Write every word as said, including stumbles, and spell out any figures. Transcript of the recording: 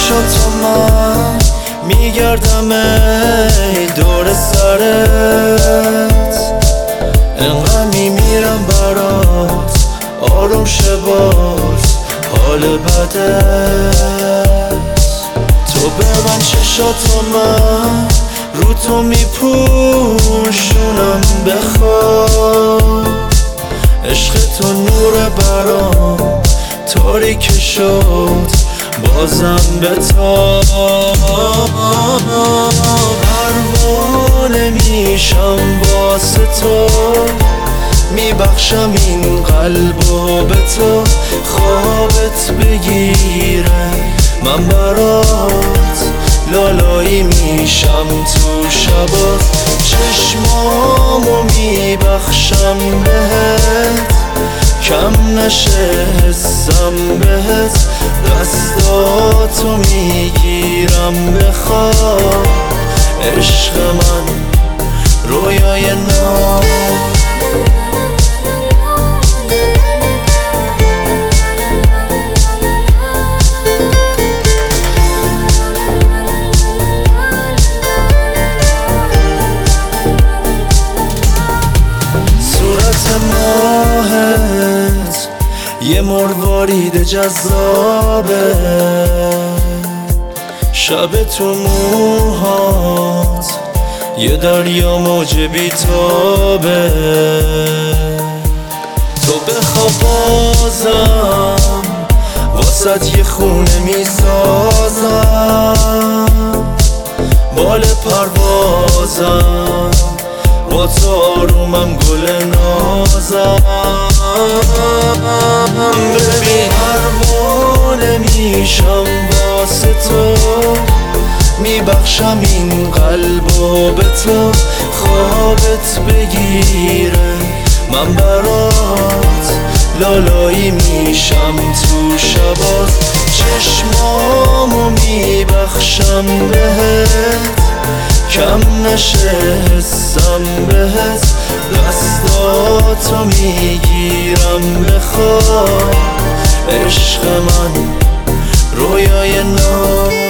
چشاتو من میگردم ای دور سرت، انقدر میمیرم برات آروم شه باز حال بدت. تو به من چشاتو من رو تو میپوشونم بخواب، عشق تو نور برام تاریک شد بازم بتاب. پروانه میشم واسه تو، میبخشم این قلبو به تو، خوابت بگیره من برات لالایی میشم تو شبات. چشمامو میبخشم بهت کم نشه حسم بهت، دستاتو میگیرم بخواب عشق من رویای نام. ماهت یه مروارید جذابه، شب تو موهات یه دریا موج بیتابه. تو بخواب بازم واسه یه خونه میسازم، بال پروازم با تو آرومم گل نازم. ببین پروانه میشم واسه تو، میبخشم این قلبو به تو، خوابت بگیره من برات لالایی میشم تو شبات. چشمامو میبخشم بهت کم نشه حسم بهت، دستاتو میگیرم بخواب عشق من رویای نام.